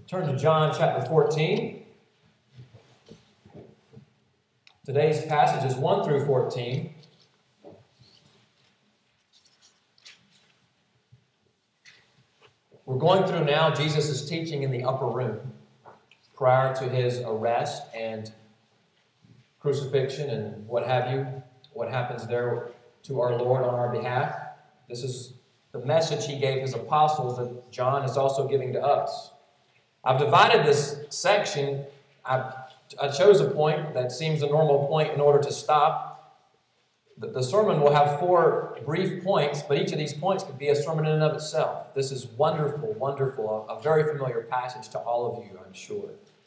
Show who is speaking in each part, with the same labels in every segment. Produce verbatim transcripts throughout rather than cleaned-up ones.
Speaker 1: Turn to John chapter fourteen. Today's passage is one through fourteen. We're going through now Jesus' teaching in the upper room prior to his arrest and crucifixion and what have you, what happens there to our Lord on our behalf. This is the message he gave his apostles that John is also giving to us. I've divided this section. I, I chose a point that seems a normal point in order to stop. The, the sermon will have four brief points, but each of these points could be a sermon in and of itself. This is wonderful, wonderful, a, a very familiar passage to all of you, I'm sure.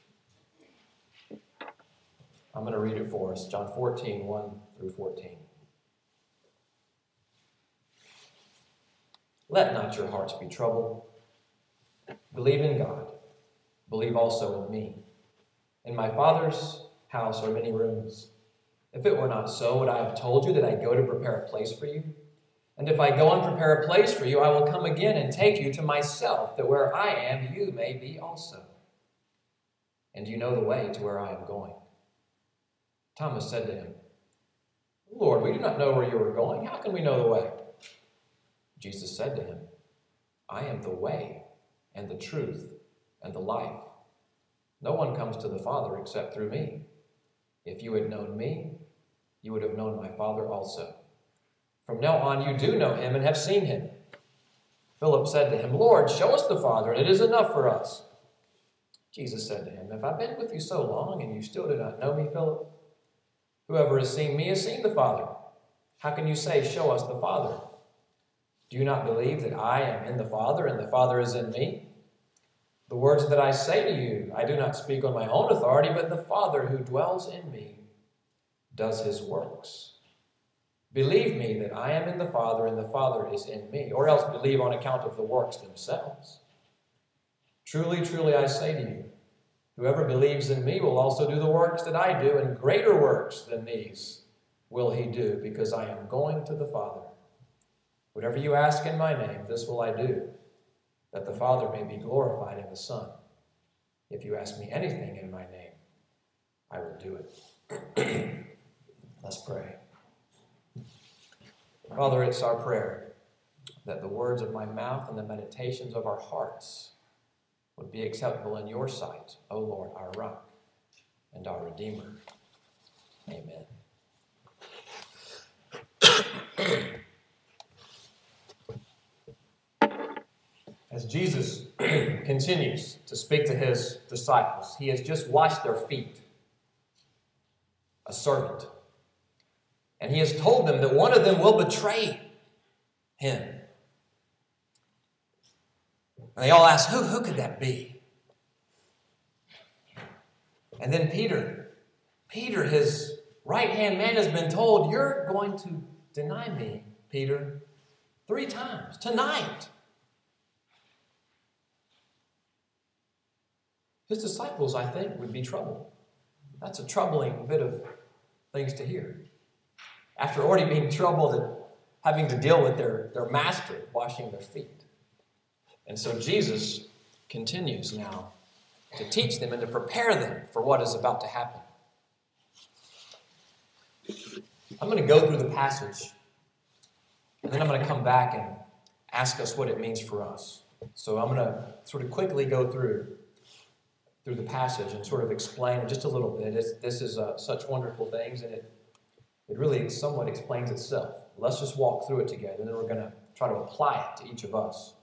Speaker 1: I'm going to read it for us, John fourteen, one through fourteen. Let not your hearts be troubled. Believe in God. Believe also in me. In my Father's house are many rooms. If it were not so, would I have told you that I go to prepare a place for you? And if I go and prepare a place for you, I will come again and take you to myself, that where I am, you may be also. And you know the way to where I am going. Thomas said to him, Lord, we do not know where you are going. How can we know the way? Jesus said to him, I am the way and the truth and the life. No one comes to the Father except through me. If you had known me, you would have known my Father also. From now on you do know him and have seen him. Philip said to him, Lord, show us the Father, and it is enough for us. Jesus said to him, Have I been with you so long, and you still do not know me, Philip? Whoever has seen me has seen the Father. How can you say, Show us the Father? Do you not believe that I am in the Father, and the Father is in me? The words that I say to you, I do not speak on my own authority, but the Father who dwells in me does his works. Believe me that I am in the Father and the Father is in me, or else believe on account of the works themselves. Truly, truly, I say to you, whoever believes in me will also do the works that I do, and greater works than these will he do, because I am going to the Father. Whatever you ask in my name, this will I do, that the Father may be glorified in the Son. If you ask me anything in my name, I will do it. Let's pray. Father, it's our prayer that the words of my mouth and the meditations of our hearts would be acceptable in your sight, O Lord, our rock and our Redeemer. Amen. As Jesus continues to speak to his disciples, he has just washed their feet, a servant. And he has told them that one of them will betray him. And they all ask, who, who could that be? And then Peter, Peter, his right-hand man, has been told, you're going to deny me, Peter, three times tonight. His disciples, I think, would be troubled. That's a troubling bit of things to hear. After already being troubled at having to deal with their, their master washing their feet. And so Jesus continues now to teach them and to prepare them for what is about to happen. I'm going to go through the passage, and then I'm going to come back and ask us what it means for us. So I'm going to sort of quickly go through through the passage and sort of explain it just a little bit. It's, this is uh, such wonderful things, and it, it really somewhat explains itself. Let's just walk through it together, and then we're going to try to apply it to each of us.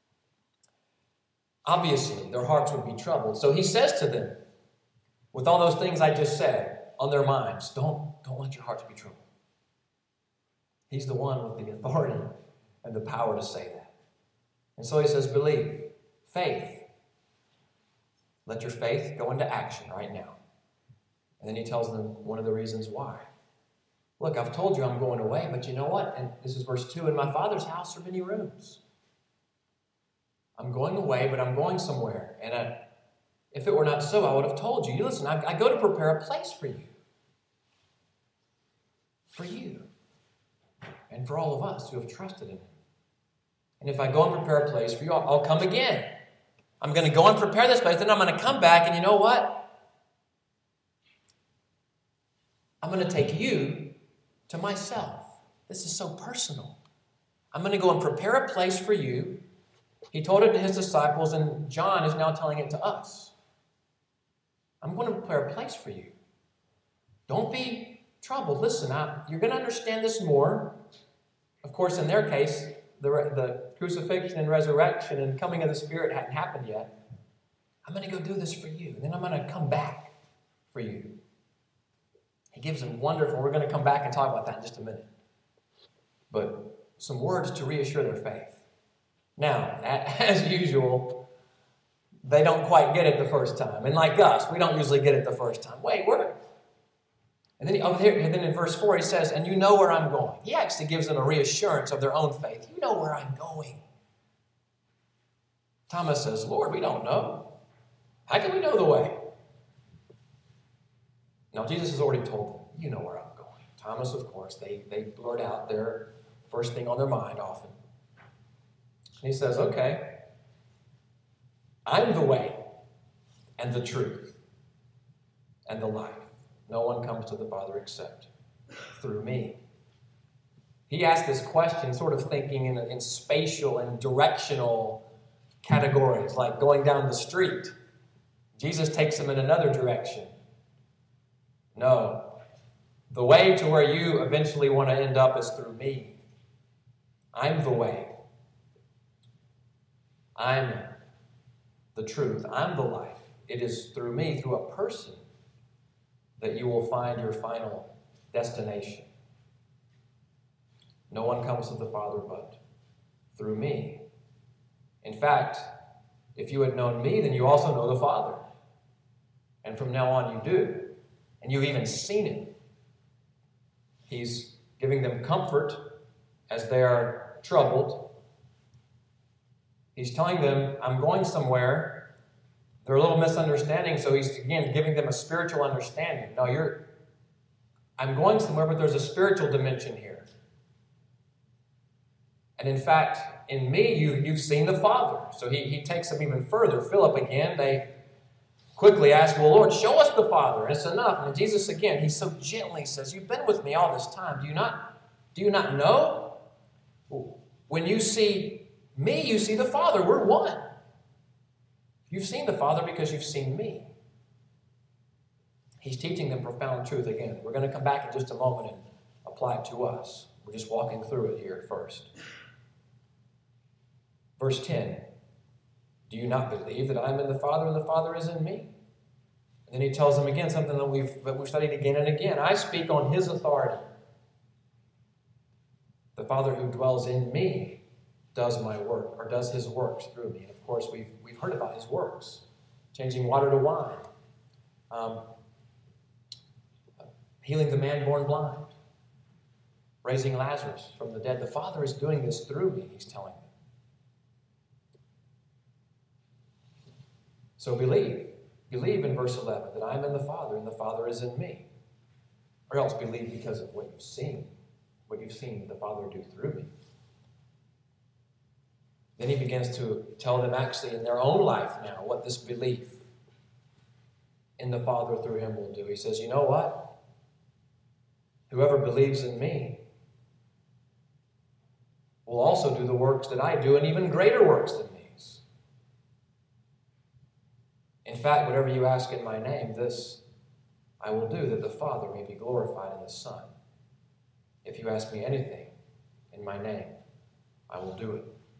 Speaker 1: Obviously, their hearts would be troubled. So he says to them, with all those things I just said on their minds, don't, don't let your hearts be troubled. He's the one with the authority and the power to say that. And so he says, believe, faith. Let your faith go into action right now. And then he tells them one of the reasons why. Look, I've told you I'm going away, but you know what? And this is verse two. In my Father's house are many rooms. I'm going away, but I'm going somewhere. And I, if it were not so, I would have told you. You listen, I, I go to prepare a place for you. For you. And for all of us who have trusted in him. And if I go and prepare a place for you, I'll, I'll come again. I'm going to go and prepare this place. Then I'm going to come back, and you know what? I'm going to take you to myself. This is so personal. I'm going to go and prepare a place for you. He told it to his disciples, and John is now telling it to us. I'm going to prepare a place for you. Don't be troubled. Listen, I, you're going to understand this more. Of course, in their case, the, the crucifixion and resurrection and coming of the Spirit hadn't happened yet. I'm going to go do this for you. And then I'm going to come back for you. He gives them wonderful, we're going to come back and talk about that in just a minute. But some words to reassure their faith. Now, as usual, they don't quite get it the first time. And like us, we don't usually get it the first time. Wait, we're... And then, oh, here, and then in verse four, he says, and you know where I'm going. He actually gives them a reassurance of their own faith. You know where I'm going. Thomas says, Lord, we don't know. How can we know the way? Now, Jesus has already told them, you know where I'm going. Thomas, of course, they, they blurt out their first thing on their mind often. And he says, okay, I'm the way and the truth and the life. No one comes to the Father except through me. He asked this question sort of thinking in, in spatial and directional categories, like going down the street. Jesus takes him in another direction. No, the way to where you eventually want to end up is through me. I'm the way. I'm the truth. I'm the life. It is through me, through a person, that you will find your final destination. No one comes to the Father but through me. In fact, if you had known me, then you also know the Father. And from now on you do. And you've even seen him. He's giving them comfort as they are troubled. He's telling them, I'm going somewhere. They're a little misunderstanding, so he's, again, giving them a spiritual understanding. No, you're, I'm going somewhere, but there's a spiritual dimension here. And in fact, in me, you, you've seen the Father. So he, he takes them even further. Philip, again, they quickly ask, well, Lord, show us the Father. And it's enough. And Jesus, again, he so gently says, you've been with me all this time. Do you not, do you not know? When you see me, you see the Father. We're one. You've seen the Father because you've seen me. He's teaching them profound truth again. We're going to come back in just a moment and apply it to us. We're just walking through it here first. Verse ten. Do you not believe that I am in the Father and the Father is in me? And then he tells them again something that we've, that we've studied again and again. I speak on his authority. The Father who dwells in me does my work, or does his works through me. And of course, we've, we've heard about his works. Changing water to wine. Um, healing the man born blind. Raising Lazarus from the dead. The Father is doing this through me, he's telling them. So believe. Believe in verse eleven that I'm in the Father and the Father is in me. Or else believe because of what you've seen. What you've seen the Father do through me. Then he begins to tell them actually in their own life now what this belief in the Father through him will do. He says, you know what? Whoever believes in me will also do the works that I do and even greater works than these. In fact, whatever you ask in my name, this I will do, that the Father may be glorified in the Son. If you ask me anything in my name, I will do it.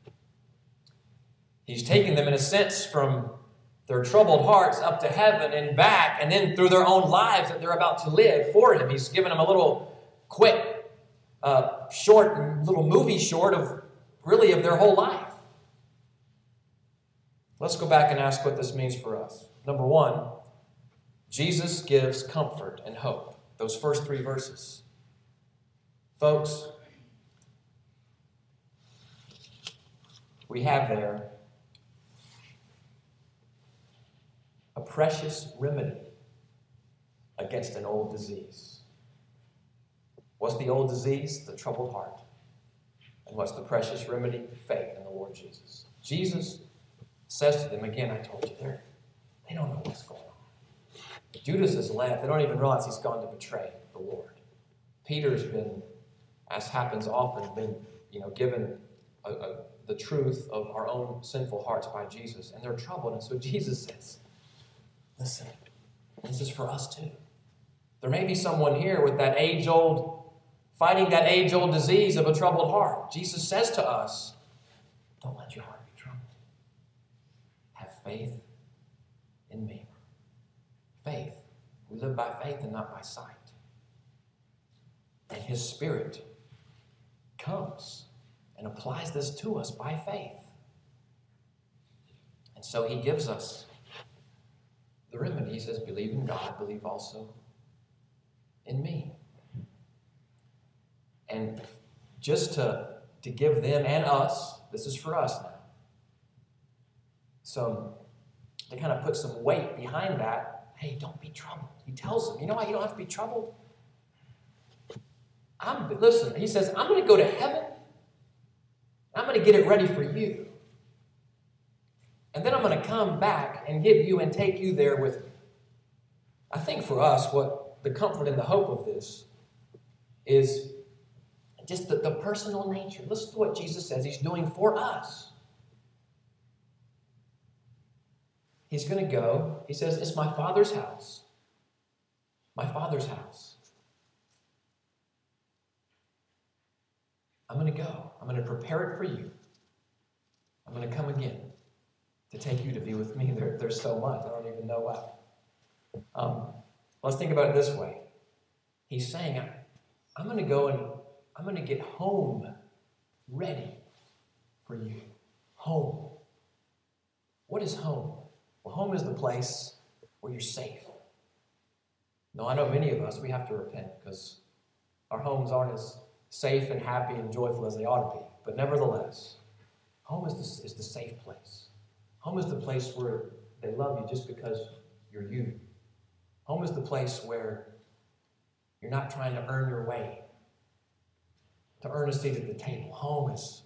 Speaker 1: He's taken them, in a sense, from their troubled hearts up to heaven and back, and then through their own lives that they're about to live for him. He's given them a little quick, uh, short, little movie short of, really, of their whole life. Let's go back and ask what this means for us. Number one, Jesus gives comfort and hope. Those first three verses. Folks, we have there a precious remedy against an old disease. What's the old disease? The troubled heart. And what's the precious remedy? Faith in the Lord Jesus. Jesus says to them, again, I told you, they're, they don't know what's going on. Judas has left. They don't even realize he's gone to betray the Lord. Peter's been, as happens often, been you know, given a, a, the truth of our own sinful hearts by Jesus, and they're troubled. And so Jesus says, listen, this is for us too. There may be someone here with that age-old, fighting that age-old disease of a troubled heart. Jesus says to us, don't let your heart be troubled. Have faith in me. Faith. We live by faith and not by sight. And his Spirit comes and applies this to us by faith. And so he gives us the remedy. He says, believe in God, believe also in me. And just to, to give them and us, this is for us now, some, to kind of put some weight behind that, hey, don't be troubled. He tells them, you know why you don't have to be troubled? I'm, listen, he says, I'm going to go to heaven. I'm going to get it ready for you. And then I'm going to come back and get you and take you there with me. I think for us, what the comfort and the hope of this is just the, the personal nature. Listen to what Jesus says he's doing for us. He's going to go. He says, it's my Father's house. My Father's house. I'm going to go. I'm going to prepare it for you. I'm going to come again to take you to be with me. There, there's so much. I don't even know what. Um, let's think about it this way. He's saying, I'm going to go and I'm going to get home ready for you. Home. What is home? Well, home is the place where you're safe. Now, I know many of us, we have to repent because our homes aren't as safe and happy and joyful as they ought to be. But nevertheless, home is the, is the safe place. Home is the place where they love you just because you're you. Home is the place where you're not trying to earn your way, to earn a seat at the table. Home is,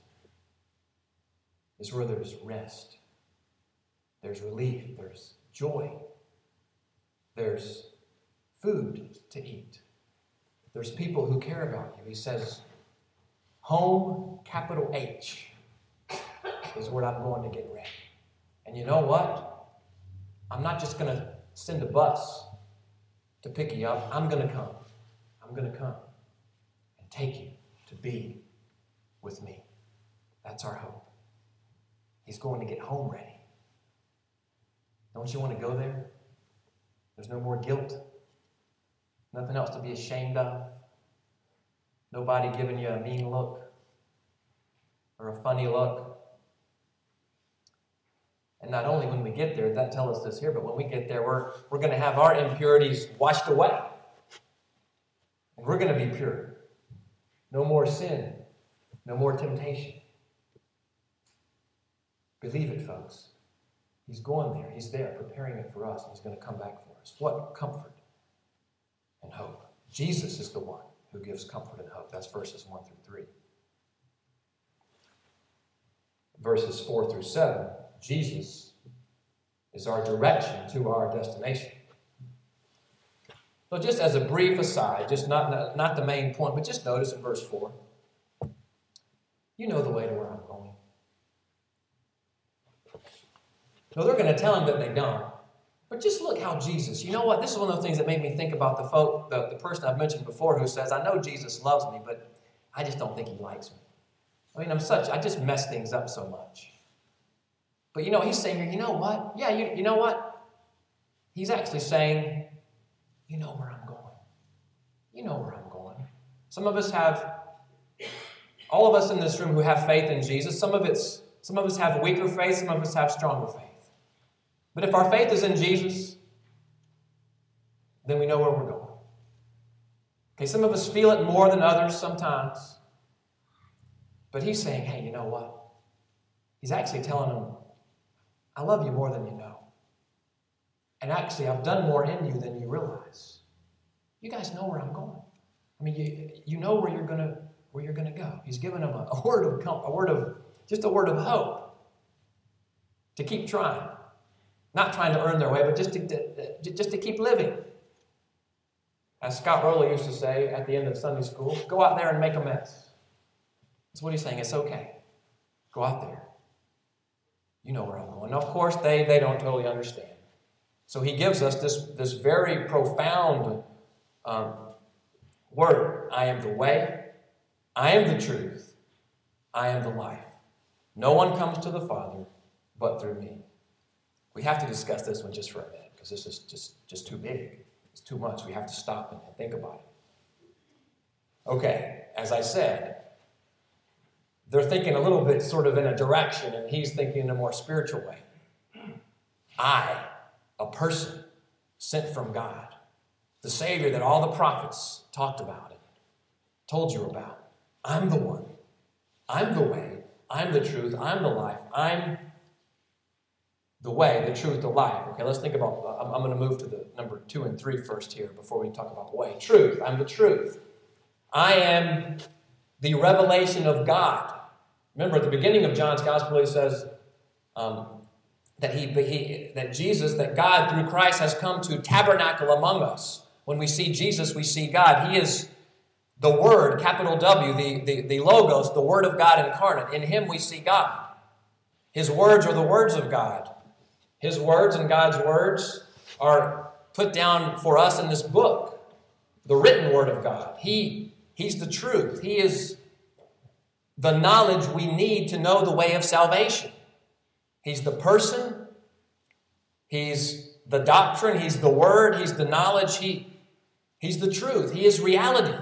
Speaker 1: is where there's rest. There's relief. There's joy. There's food to eat. There's people who care about you. He says, home, capital H, is where I'm going to get ready. And you know what? I'm not just going to send a bus to pick you up. I'm going to come. I'm going to come and take you to be with me. That's our hope. He's going to get home ready. Don't you want to go there? There's no more guilt. Nothing else to be ashamed of. Nobody giving you a mean look or a funny look. And not only when we get there, that tells us this here, but when we get there, we're, we're going to have our impurities washed away. And we're going to be pure. No more sin. No more temptation. Believe it, folks. He's going there. He's there preparing it for us, and he's going to come back for us. What comfort and hope. Jesus is the one who gives comfort and hope. That's verses one through three. Verses four through seven, Jesus is our direction to our destination. So just as a brief aside, just not, not the main point, but just notice in verse four, you know the way to where I'm going. So they're going to tell him that they don't. But just look how Jesus, you know what? This is one of the things that made me think about the folk, the, the person I've mentioned before who says, I know Jesus loves me, but I just don't think he likes me. I mean, I'm such, I just mess things up so much. But you know, he's saying, you know what? Yeah, you, you know what? He's actually saying, you know where I'm going. You know where I'm going. Some of us have, all of us in this room who have faith in Jesus, some of it's, some of us have weaker faith, some of us have stronger faith. But if our faith is in Jesus, then we know where we're going. Okay, some of us feel it more than others sometimes. But he's saying, hey, you know what? He's actually telling them, I love you more than you know. And actually, I've done more in you than you realize. You guys know where I'm going. I mean, you, you know where you're gonna where you're gonna go. He's given them a, a word of a word of just a word of hope. to keep trying. Not trying to earn their way, but just to, to, just to keep living. As Scott Rowley used to say at the end of Sunday school, go out there and make a mess. That's what he's saying. It's okay. Go out there. You know where I'm going. Of course, they, they don't totally understand. So he gives us this, this very profound um, word. I am the way. I am the truth. I am the life. No one comes to the Father but through me. We have to discuss this one just for a minute because this is just, just too big. It's too much. We have to stop and think about it. Okay, as I said, they're thinking a little bit sort of in a direction, and he's thinking in a more spiritual way. I, a person sent from God, the Savior that all the prophets talked about and told you about. I'm the one. I'm the way. I'm the truth. I'm the life. I'm the way, the truth, the life. Okay, let's think about, uh, I'm, I'm going to move to the number two and three first here before we talk about the way. Truth. I'm the truth. I am the revelation of God. Remember, at the beginning of John's Gospel, he says um, that he, he, that Jesus, that God through Christ has come to tabernacle among us. When we see Jesus, we see God. He is the Word, capital W, the, the, the Logos, the Word of God incarnate. In Him we see God. His words are the words of God. His words and God's words are put down for us in this book, the written Word of God. He, he's the truth. He is the knowledge we need to know the way of salvation. He's the person. He's the doctrine. He's the Word. He's the knowledge. He, he's the truth. He is reality.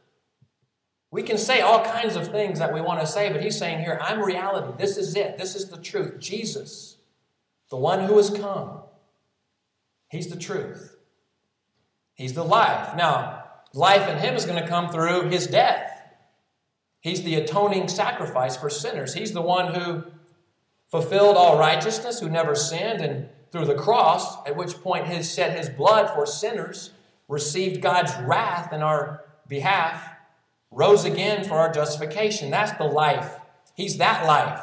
Speaker 1: We can say all kinds of things that we want to say, but he's saying here, I'm reality. This is it. This is the truth. Jesus, the one who has come. He's the truth. He's the life. Now, life in him is going to come through his death. He's the atoning sacrifice for sinners. He's the one who fulfilled all righteousness, who never sinned, and through the cross, at which point he shed his blood for sinners, received God's wrath in our behalf, rose again for our justification. That's the life. He's that life.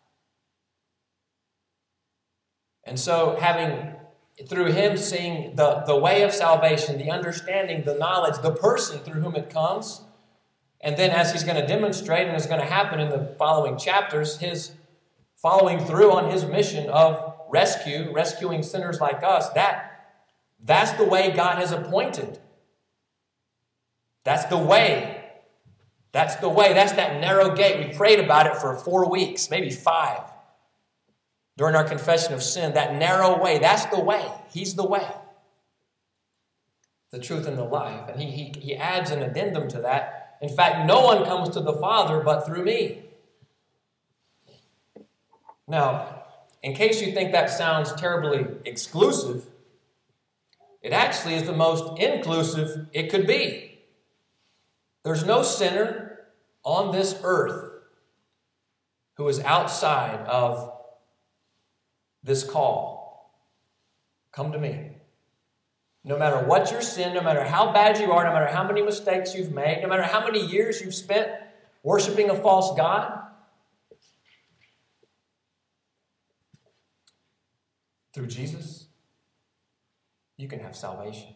Speaker 1: And so having, through him seeing the, the way of salvation, the understanding, the knowledge, the person through whom it comes, and then as he's going to demonstrate, and is going to happen in the following chapters, his following through on his mission of rescue, rescuing sinners like us, that, that's the way God has appointed. That's the way. That's the way. That's that narrow gate. We prayed about it for four weeks, maybe five, during our confession of sin. That narrow way. That's the way. He's the way. The truth and the life. And he, he, he adds an addendum to that. In fact, no one comes to the Father but through me. Now, in case you think that sounds terribly exclusive, it actually is the most inclusive it could be. There's no sinner on this earth who is outside of this call. Come to me. No matter what your sin, no matter how bad you are, no matter how many mistakes you've made, no matter how many years you've spent worshiping a false god, through Jesus, you can have salvation.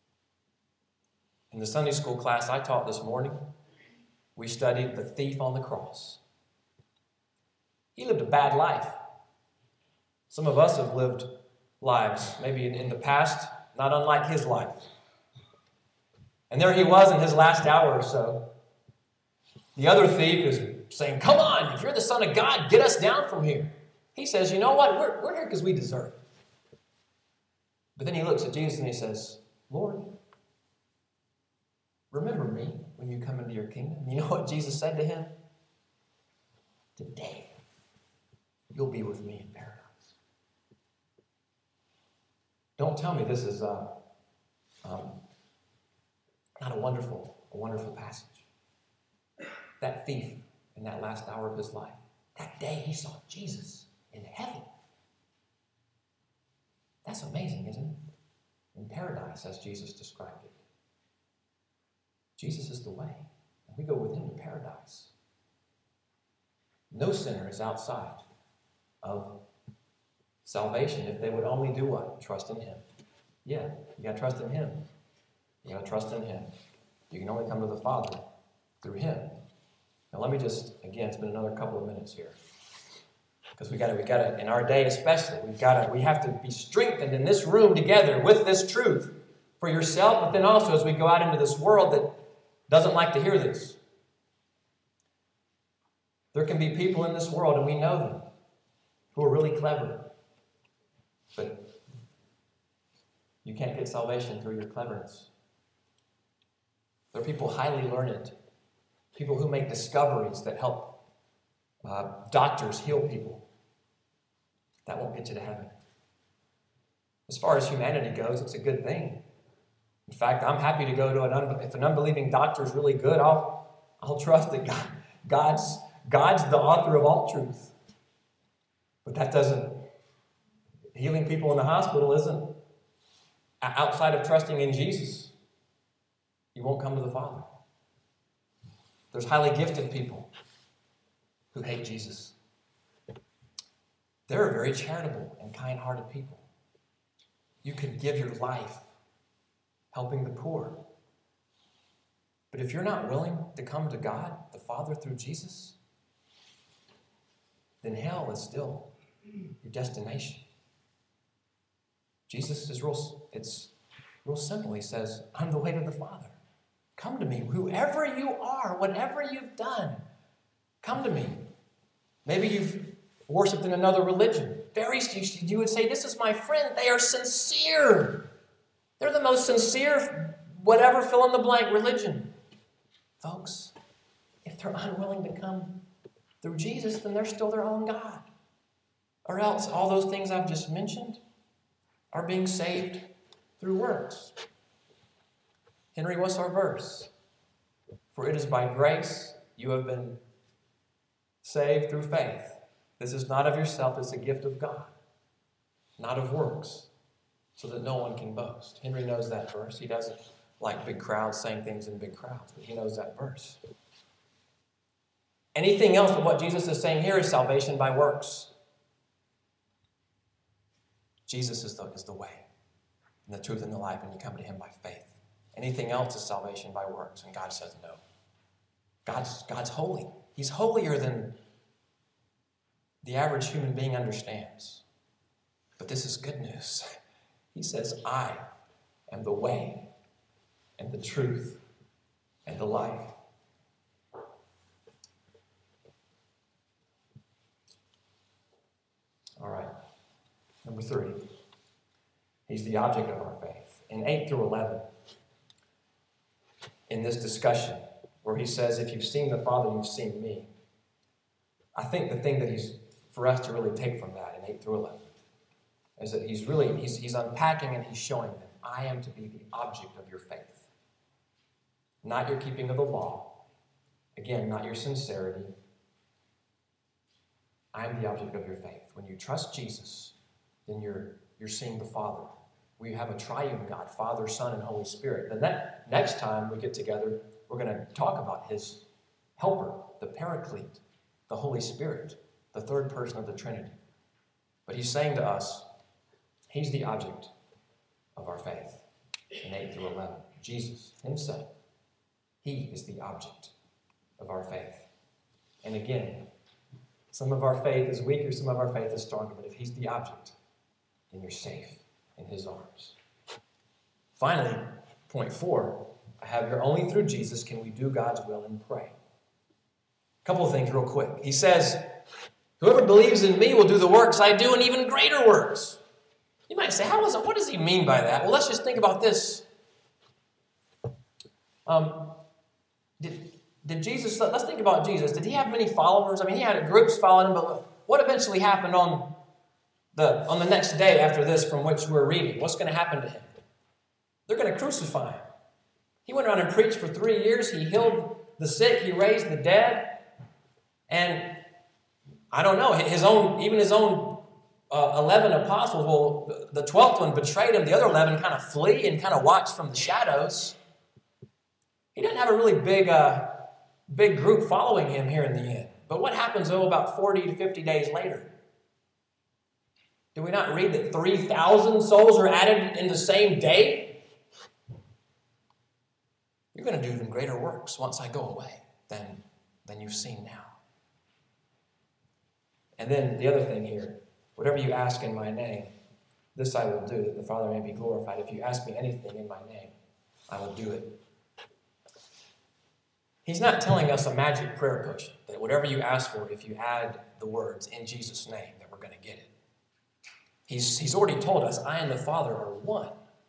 Speaker 1: In the Sunday school class I taught this morning, we studied the thief on the cross. He lived a bad life. Some of us have lived lives, maybe in, in the past, not unlike his life. And there he was in his last hour or so. The other thief is saying, come on, if you're the Son of God, get us down from here. He says, you know what, we're, we're here because we deserve it. But then he looks at Jesus and he says, Lord, remember me when you come into your kingdom. You know what Jesus said to him? Today, you'll be with me in paradise. Don't tell me this is uh, um, not a wonderful, a wonderful passage. That thief in that last hour of his life, that day he saw Jesus in heaven. That's amazing, isn't it? In paradise, as Jesus described it. Jesus is the way. And we go with him to paradise. No sinner is outside of salvation if they would only do what? Trust in him. Yeah, you got to trust in him. You got to trust in him. You can only come to the Father through him. Now let me just, again, spend another couple of minutes here. Because we got to, we got to, in our day especially, we've got to, we have to be strengthened in this room together with this truth for yourself, but then also as we go out into this world that doesn't like to hear this. There can be people in this world, and we know them, who are really clever. But you can't get salvation through your cleverness. There are people highly learned, people who make discoveries that help uh, doctors heal people. That won't get you to heaven. As far as humanity goes, it's a good thing. In fact, I'm happy to go to an unbe- if an unbelieving doctor is really good, I'll I'll trust that God, God's God's the author of all truth. But that doesn't healing people in the hospital isn't outside of trusting in Jesus. You won't come to the Father. There's highly gifted people who hate Jesus. They're very charitable and kind-hearted people. You can give your life helping the poor. But if you're not willing to come to God, the Father, through Jesus, then hell is still your destination. Jesus is real, it's real simple. He says, I'm the way to the Father. Come to me, whoever you are, whatever you've done, come to me. Maybe you've worshipped in another religion. Very, you would say, this is my friend. They are sincere. They're the most sincere, whatever fill in the blank religion. Folks, if they're unwilling to come through Jesus, then they're still their own God. Or else all those things I've just mentioned are being saved through works. Henry, what's our verse? For it is by grace you have been saved through faith. This is not of yourself, it's a gift of God, not of works, so that no one can boast. Henry knows that verse. He doesn't like big crowds saying things in big crowds, but he knows that verse. Anything else but what Jesus is saying here is salvation by works. Jesus is the, is the way and the truth and the life, and you come to him by faith. Anything else is salvation by works, and God says no. God's, God's holy. He's holier than the average human being understands. But this is good news. He says, I am the way and the truth and the life. All right. Number three. He's the object of our faith. In eight through eleven, in this discussion, where he says, if you've seen the Father, you've seen me. I think the thing that he's, for us to really take from that in eight through eleven, is that he's really, he's, he's unpacking and he's showing them, I am to be the object of your faith. Not your keeping of the law. Again, not your sincerity. I am the object of your faith. When you trust Jesus, then you're, you're seeing the Father. We have a triune God, Father, Son, and Holy Spirit. The ne- next time we get together, we're going to talk about his helper, the Paraclete, the Holy Spirit, the third person of the Trinity. But he's saying to us, he's the object of our faith in eight through eleven. Jesus himself, he is the object of our faith. And again, some of our faith is weaker, some of our faith is stronger, but if he's the object, then you're safe in his arms. Finally, point four, I have here, only through Jesus can we do God's will and pray. A couple of things real quick. He says, whoever believes in me will do the works I do and even greater works. You might say, how is it, what does he mean by that? Well, let's just think about this. Um, did, did Jesus, let's think about Jesus. Did he have many followers? I mean, he had groups following him, but what eventually happened on the, on the next day after this from which we're reading? What's going to happen to him? They're going to crucify him. He went around and preached for three years. He healed the sick. He raised the dead. And I don't know, his own, even his own uh, eleven apostles, well, the twelfth one betrayed him. The other eleven kind of flee and kind of watch from the shadows. He didn't have a really big, uh, big group following him here in the end. But what happens, though, about forty to fifty days later? Do we not read that three thousand souls are added in the same day? You're going to do even greater works once I go away than, than you've seen now. And then the other thing here, whatever you ask in my name, this I will do, that the Father may be glorified. If you ask me anything in my name, I will do it. He's not telling us a magic prayer push, that whatever you ask for, if you add the words in Jesus' name, that we're going to get it. He's, he's already told us, I and the Father are one.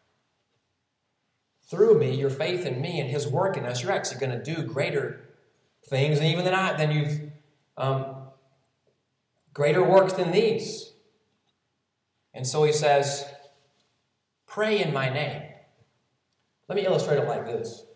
Speaker 1: Through me, your faith in me and his work in us, you're actually going to do greater things even than I, than you've, um, greater works than these. And so he says, pray in my name. Let me illustrate it like this.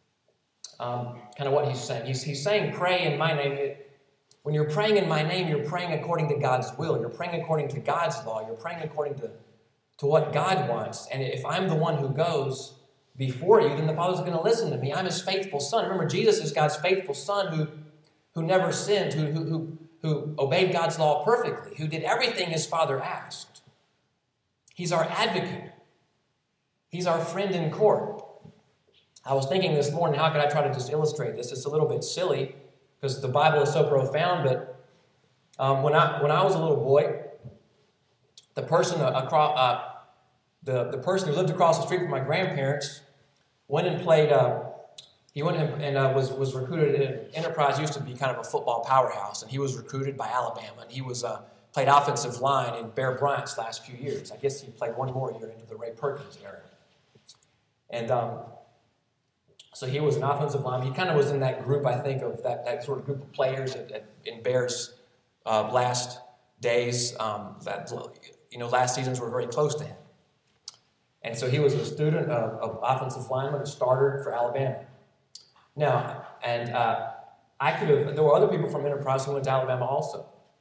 Speaker 1: Um, kind of what he's saying. He's, he's saying pray in my name. It, when you're praying in my name, you're praying according to God's will. You're praying according to God's law. You're praying according to, to what God wants. And if I'm the one who goes before you, then the Father's going to listen to me. I'm his faithful son. Remember, Jesus is God's faithful son who, who never sinned, who, who, who, who obeyed God's law perfectly, who did everything his Father asked. He's our advocate. He's our friend in court. I was thinking this morning, how could I try to just illustrate this? It's a little bit silly because the Bible is so profound, but um, when I when I was a little boy, the person across uh, the the person who lived across the street from my grandparents went and played. Uh, he went and, and uh, was was recruited. In Enterprise used to be kind of a football powerhouse, and he was recruited by Alabama, and he was uh, played offensive line in Bear Bryant's last few years. I guess he played one more year into the Ray Perkins era, and. Um, So he was an offensive lineman. He kind of was in that group, I think, of that, that sort of group of players at, at, in Bears' uh, last days. Um, that you know, last seasons were very close to him. And so he was a student of, of offensive lineman, a starter for Alabama. Now, and uh, I could have, there were other people from Enterprise who went to Alabama also.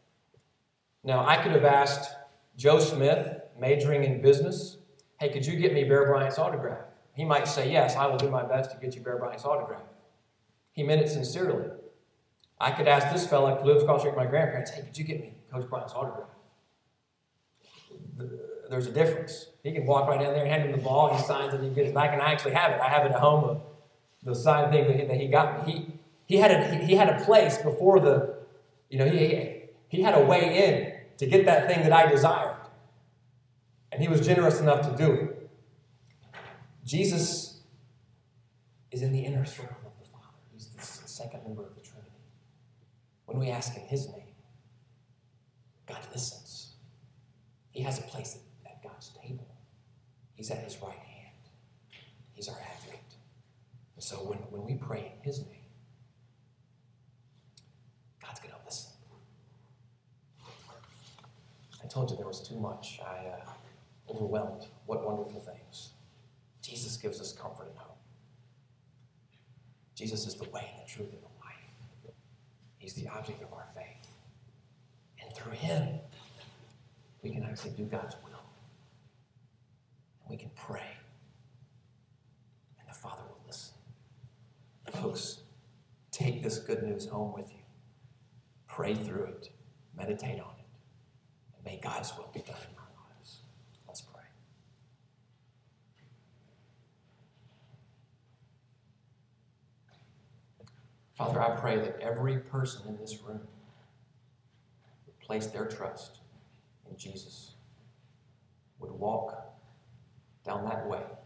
Speaker 1: Now, I could have asked Joe Smith, majoring in business, hey, could you get me Bear Bryant's autograph? He might say, yes, I will do my best to get you Bear Bryant's autograph. He meant it sincerely. I could ask this fella who lives across the street from my grandparents, hey, could you get me Coach Bryant's autograph? There's a difference. He can walk right in there and hand him the ball, he signs it, and he gets it back, and I actually have it. I have it at home, the signed thing that he, that he got me. He, he, had a, he, he had a place before the, you know, he, he had a way in to get that thing that I desired. And he was generous enough to do it. Jesus is in the inner circle of the Father. He's the second member of the Trinity. When we ask in his name, God listens. He has a place at, at God's table. He's at his right hand. He's our advocate. And so when, when we pray in his name, God's going to listen. I told you there was too much. I uh, overwhelmed. What wonderful things. Jesus gives us comfort and hope. Jesus is the way, the truth, and the life. He's the object of our faith. And through him, we can actually do God's will. And we can pray. And the Father will listen. Folks, take this good news home with you. Pray through it. Meditate on it. And may God's will be done in our lives. Let's pray. Father, I pray that every person in this room would place their trust in Jesus, would walk down that way